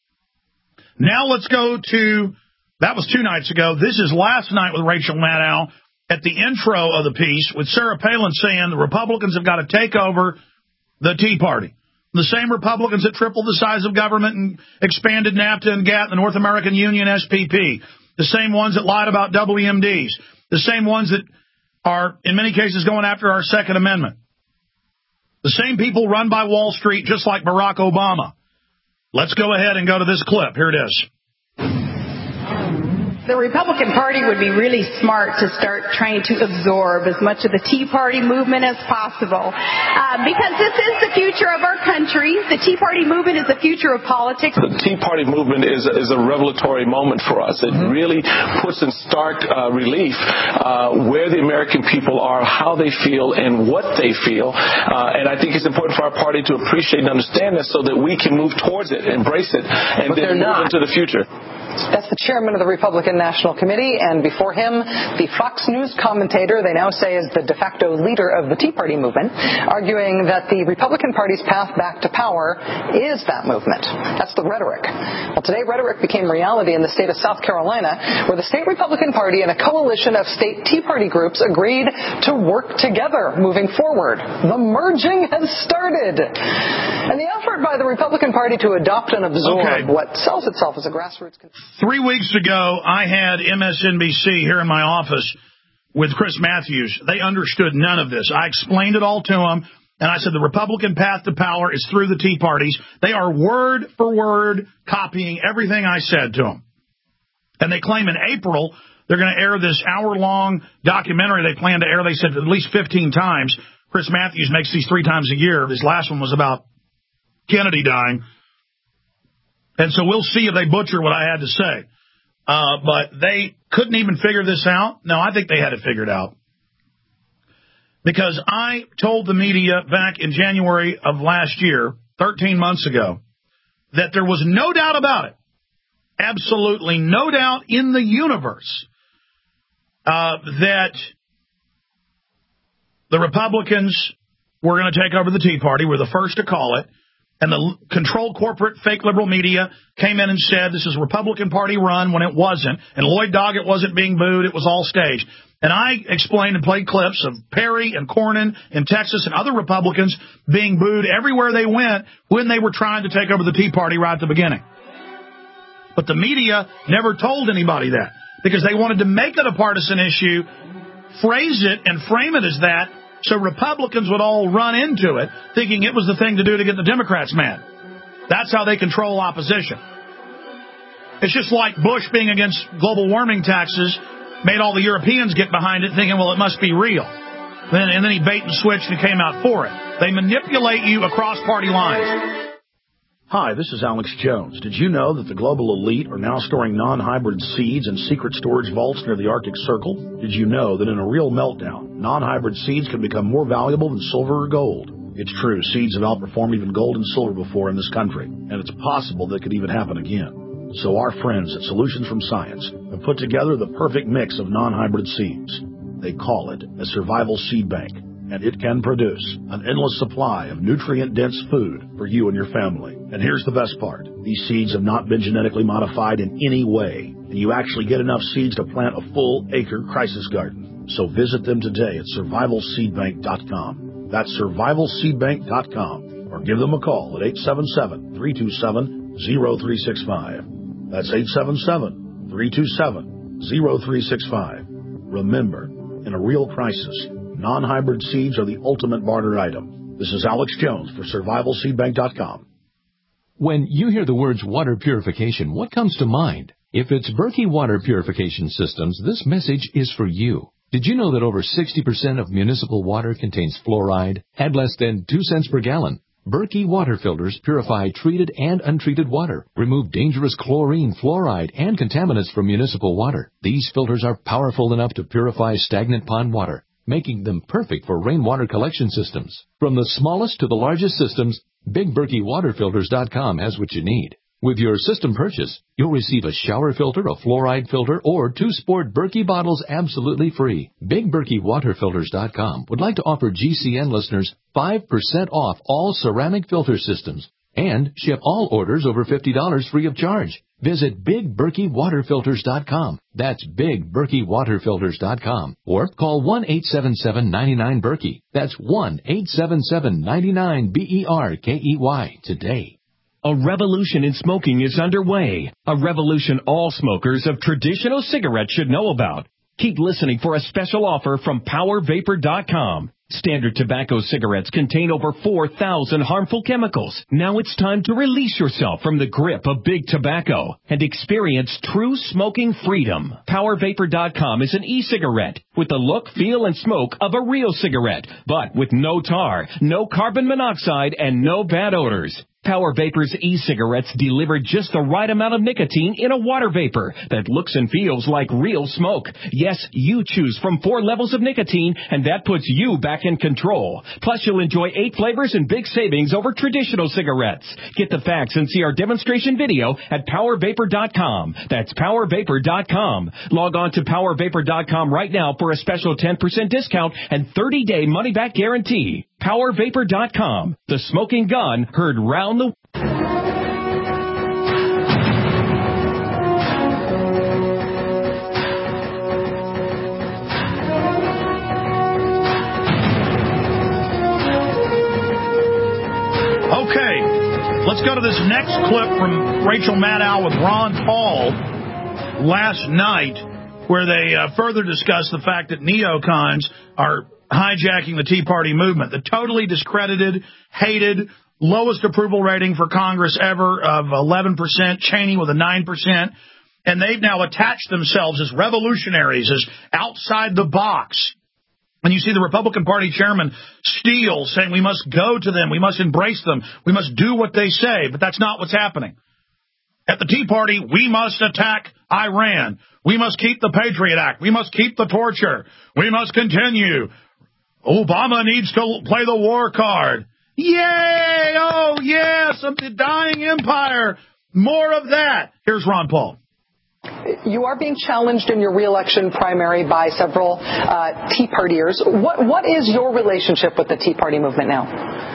Now let's go to, that was two nights ago. This is last night with Rachel Maddow at the intro of the piece with Sarah Palin saying the Republicans have got to take over the Tea Party. The same Republicans that tripled the size of government and expanded NAFTA and GATT, the North American Union, S P P. The same ones that lied about W M Ds. The same ones that are, in many cases, going after our Second Amendment. The same people run by Wall Street just like Barack Obama. Let's go ahead and go to this clip. Here it is. The Republican Party would be really smart to start trying to absorb as much of the Tea Party movement as possible. Uh, because this is the future of our country. The Tea Party movement is the future of politics. The Tea Party movement is, is a revelatory moment for us. It mm-hmm. really puts in stark uh, relief uh, where the American people are, how they feel, and what they feel. Uh, and I think it's important for our party to appreciate and understand this so that we can move towards it, embrace it, and but then move into the future. That's the chairman of the Republican National Committee, and before him, the Fox News commentator they now say is the de facto leader of the Tea Party movement, arguing that the Republican Party's path back to power is that movement. That's the rhetoric. Well, today rhetoric became reality in the state of South Carolina, where the state Republican Party and a coalition of state Tea Party groups agreed to work together moving forward. The merging has started. And the effort by the Republican Party to adopt and absorb okay. what sells itself as a grassroots... Three weeks ago, I had M S N B C here in my office with Chris Matthews. They understood none of this. I explained it all to them, and I said the Republican path to power is through the Tea Parties. They are word for word copying everything I said to them. And they claim in April they're going to air this hour-long documentary they plan to air, they said, at least fifteen times. Chris Matthews makes these three times a year. This last one was about Kennedy dying. And so we'll see if they butcher what I had to say. Uh, but they couldn't even figure this out. No, I think they had it figured out. Because I told the media back in January of last year, thirteen months ago, that there was no doubt about it, absolutely no doubt in the universe, uh, that the Republicans were going to take over the Tea Party. We're the first to call it. And the controlled corporate fake liberal media came in and said this is Republican Party run when it wasn't. And Lloyd Doggett wasn't being booed. It was all staged. And I explained and played clips of Perry and Cornyn in Texas and other Republicans being booed everywhere they went when they were trying to take over the Tea Party right at the beginning. But the media never told anybody that because they wanted to make it a partisan issue, phrase it and frame it as that, so Republicans would all run into it thinking it was the thing to do to get the Democrats mad. That's how they control opposition. It's just like Bush being against global warming taxes made all the Europeans get behind it thinking, well, it must be real. Then, and then he bait and switched and came out for it. They manipulate you across party lines. Hi, this is Alex Jones. Did you know that the global elite are now storing non-hybrid seeds in secret storage vaults near the Arctic Circle? Did you know that in a real meltdown, non-hybrid seeds can become more valuable than silver or gold? It's true, seeds have outperformed even gold and silver before in this country, and it's possible that could even happen again. So our friends at Solutions from Science have put together the perfect mix of non-hybrid seeds. They call it a survival seed bank, and it can produce an endless supply of nutrient-dense food for you and your family. And here's the best part. These seeds have not been genetically modified in any way, and you actually get enough seeds to plant a full acre crisis garden. So visit them today at survival seed bank dot com. That's survival seed bank dot com, or give them a call at eight seven seven, three two seven, zero three six five. That's eight seven seven, three two seven, zero three six five. Remember, in a real crisis, non-hybrid seeds are the ultimate barter item. This is Alex Jones for survival seed bank dot com. When you hear the words water purification, what comes to mind? If it's Berkey Water Purification Systems, this message is for you. Did you know that over sixty percent of municipal water contains fluoride at less than two cents per gallon? Berkey water filters purify treated and untreated water, remove dangerous chlorine, fluoride, and contaminants from municipal water. These filters are powerful enough to purify stagnant pond water, making them perfect for rainwater collection systems. From the smallest to the largest systems, Big Berkey Water Filters dot com has what you need. With your system purchase, you'll receive a shower filter, a fluoride filter, or two sport Berkey bottles absolutely free. Big Berkey Water Filters dot com would like to offer G C N listeners five percent off all ceramic filter systems and ship all orders over fifty dollars free of charge. Visit Big Berkey Water Filters dot com. That's Big Berkey Water Filters dot com. Or call one eight seven seven, nine nine, Berkey. That's one eight seven seven, nine nine, B E R K E Y today. A revolution in smoking is underway. A revolution all smokers of traditional cigarettes should know about. Keep listening for a special offer from Power Vapor dot com. Standard tobacco cigarettes contain over four thousand harmful chemicals. Now it's time to release yourself from the grip of big tobacco and experience true smoking freedom. Power Vapor dot com is an e-cigarette with the look, feel, and smoke of a real cigarette, but with no tar, no carbon monoxide, and no bad odors. Power Vapor's e-cigarettes deliver just the right amount of nicotine in a water vapor that looks and feels like real smoke. Yes, you choose from four levels of nicotine, and that puts you back in control. Plus, you'll enjoy eight flavors and big savings over traditional cigarettes. Get the facts and see our demonstration video at Power Vapor dot com. That's Power Vapor dot com. Log on to Power Vapor dot com right now for a special ten percent discount and thirty-day money-back guarantee. Power Vapor dot com. The smoking gun heard round the... Okay, let's go to this next clip from Rachel Maddow with Ron Paul last night, where they uh, further discuss the fact that neocons are hijacking the Tea Party movement. The totally discredited, hated, lowest approval rating for Congress ever of eleven percent, Cheney with a nine percent. And they've now attached themselves as revolutionaries, as outside the box. And you see the Republican Party chairman Steele saying we must go to them, we must embrace them, we must do what they say. But that's not what's happening. At the Tea Party, we must attack Iran. We must keep the Patriot Act. We must keep the torture. We must continue. Obama needs to play the war card. Yay! Oh, yes, of the dying empire. More of that. Here's Ron Paul. You are being challenged in your reelection primary by several uh, Tea Partiers. What, what is your relationship with the Tea Party movement now?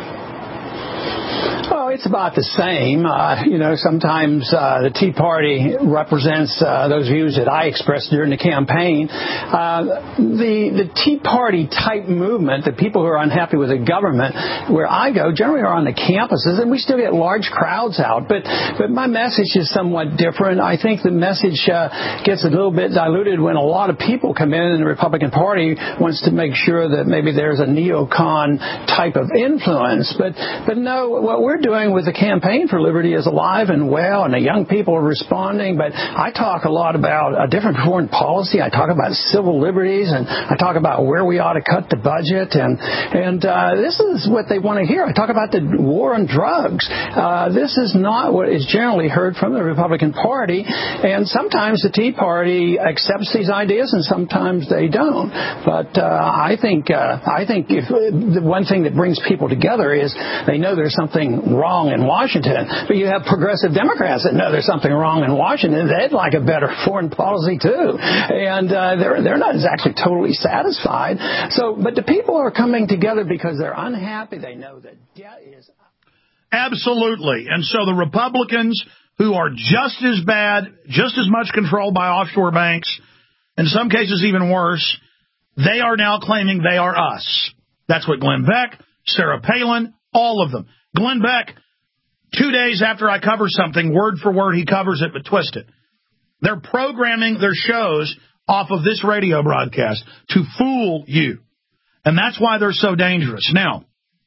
Well, it's about the same. Uh, you know, sometimes uh, the Tea Party represents uh, those views that I expressed during the campaign. Uh, the the Tea Party type movement, the people who are unhappy with the government, where I go, generally are on the campuses, and we still get large crowds out. But but my message is somewhat different. I think the message uh, gets a little bit diluted when a lot of people come in, and the Republican Party wants to make sure that maybe there's a neocon type of influence. But but no, what we're doing with the Campaign for Liberty is alive and well, and the young people are responding. But I talk a lot about a different foreign policy. I talk about civil liberties, and I talk about where we ought to cut the budget. And and uh, this is what they want to hear. I talk about the war on drugs. Uh, this is not what is generally heard from the Republican Party. And sometimes the Tea Party accepts these ideas, and sometimes they don't. But uh, I think uh, I think if the one thing that brings people together is they know there's something wrong in Washington. But you have progressive Democrats that know there's something wrong in Washington. They'd like a better foreign policy too, and uh, they're they're not exactly totally satisfied. So, but the people are coming together because they're unhappy. They know that debt is absolutely, and so the Republicans, who are just as bad, just as much controlled by offshore banks, in some cases even worse, they are now claiming they are us. That's what Glenn Beck, Sarah Palin, all of them. Glenn Beck, two days after I cover something, word for word, he covers it but twist it. They're programming their shows off of this radio broadcast to fool you. And that's why they're so dangerous. Now,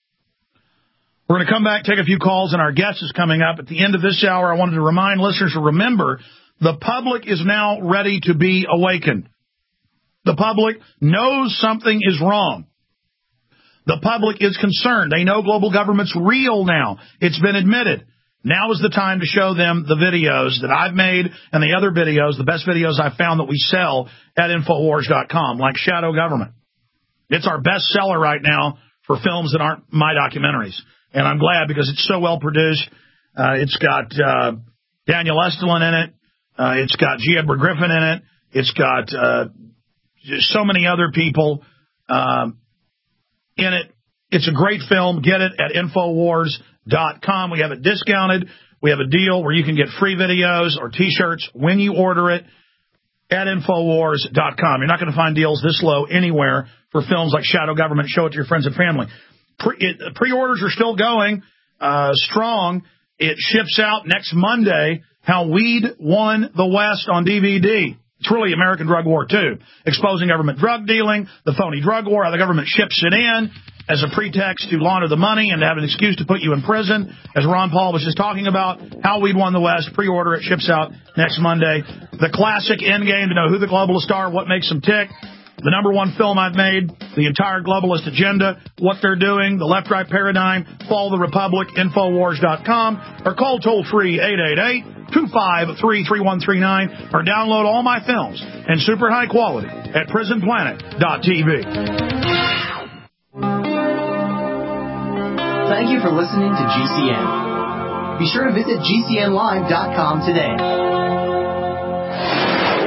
we're going to come back, take a few calls, and our guest is coming up. At the end of this hour, I wanted to remind listeners to remember the public is now ready to be awakened. The public knows something is wrong. The public is concerned. They know global government's real now. It's been admitted. Now is the time to show them the videos that I've made and the other videos, the best videos I've found that we sell at Infowars dot com, like Shadow Government. It's our best seller right now for films that aren't my documentaries. And I'm glad because it's so well produced. Uh, it's got uh, Daniel Estulin in it. Uh, it's got G. Edward Griffin in it. It's got uh, so many other people um, in it. It's a great film. Get it at Infowars dot com. We have it discounted. We have a deal where you can get free videos or T-shirts when you order it at Infowars dot com. You're not going to find deals this low anywhere for films like Shadow Government. Show it to your friends and family. Pre- it, pre-orders are still going uh, strong. It ships out next Monday. How Weed Won the West on D V D. It's really American Drug War, too. Exposing government drug dealing, the phony drug war, how the government ships it in as a pretext to launder the money and to have an excuse to put you in prison. As Ron Paul was just talking about, How Weed Won the West, pre-order, it ships out next Monday. The classic Endgame to know who the globalists are, what makes them tick. The number one film I've made, the entire globalist agenda, what they're doing, the left-right paradigm, Fall the Republic, Infowars dot com, or call toll-free eight eight eight, two five three, three one three nine, or download all my films in super high quality at prison planet dot t v. Thank you for listening to G C N. Be sure to visit G C N live dot com today.